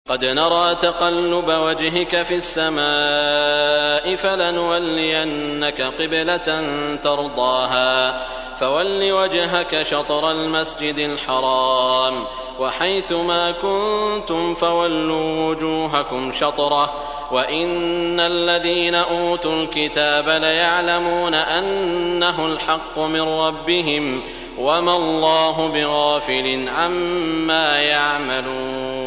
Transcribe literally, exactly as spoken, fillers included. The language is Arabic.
قد نرى تقلب وجهك في السماء فلنولينك قبلة ترضاها فول وجهك شطر المسجد الحرام وحيث ما كنتم فولوا وجوهكم شطره وإن الذين أوتوا الكتاب ليعلمون أنه الحق من ربهم وما الله بغافل عما يعملون.